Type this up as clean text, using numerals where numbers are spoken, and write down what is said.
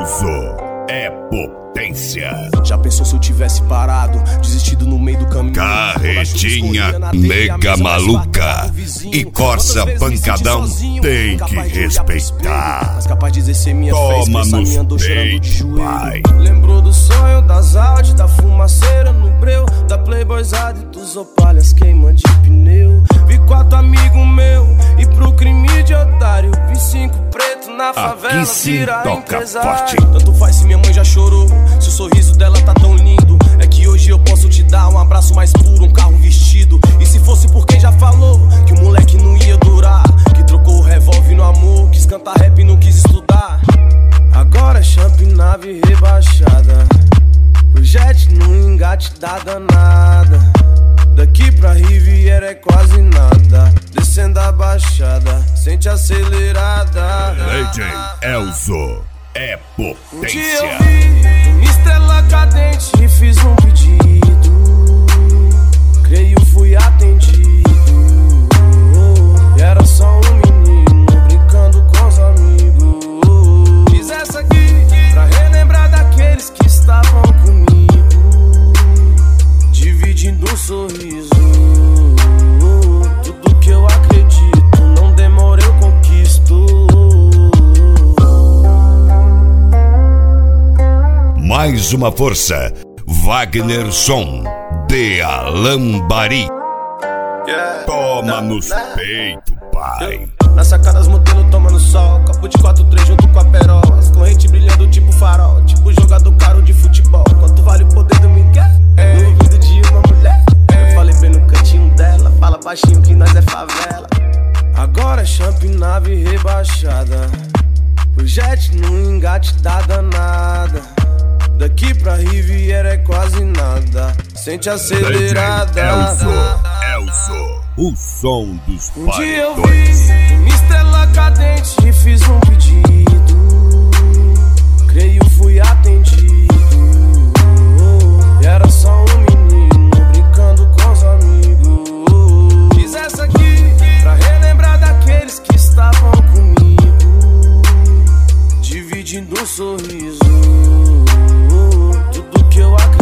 Elzo é potência. Já pensou se eu tivesse parado, desistido no meio do caminho? Carretinha nega maluca e Corsa pancadão tem que respeitar. Mas capaz de exercer minha fé, Toma expressar minha dor chorando de nos joelho. pai. Lembrou do sonho, das Audi, da fumaceira no breu, da playboyzada e dos opalhas queimando de pneu. Vi 4 amigos meus e pro crime de otário vi 5 pretos na favela virar empresário. Tanto faz se minha mãe já chorou, se o sorriso dela tá tão lindo. É que hoje eu posso te dar um abraço mais puro, um carro vestido. E se fosse por quem já falou que o moleque não ia durar, que trocou o revólver no amor, quis cantar rap e não quis estudar. Agora é champ nave rebaixada, o jet no engate da danada. Daqui pra Riviera é quase nada, descendo a baixada, sente acelerada. Lady Elzo é Um potência. dia eu vi uma estrela cadente e fiz um pedido, creio fui atendido. E era só um menino brincando com os amigos. Fiz essa aqui pra relembrar daqueles que estavam comigo, dividindo um sorriso. Tudo que eu acredito, não demora eu conquisto. Mais uma força, Wagner Som de Alambari. Toma nos peitos, pai. Na sacada as modelos tomando sol, copo de 4-3 junto com a perol, as correntes brilhando tipo farol, tipo jogador caro de futebol. Quanto vale o poder do Miguel? No ouvido de uma mulher. Eu falei bem no cantinho dela, fala baixinho que nós é favela. Agora é champ nave rebaixada, o jet no engate da danada. Daqui pra Riviera é quase nada, sente acelerada. Elzo, o som dos Um dia eu vi paredões. uma estrela cadente e fiz um pedido, creio fui atendido. E era só um menino brincando com os amigos. Fiz essa aqui pra relembrar daqueles que estavam comigo, dividindo um sorriso. Tudo que eu acredito,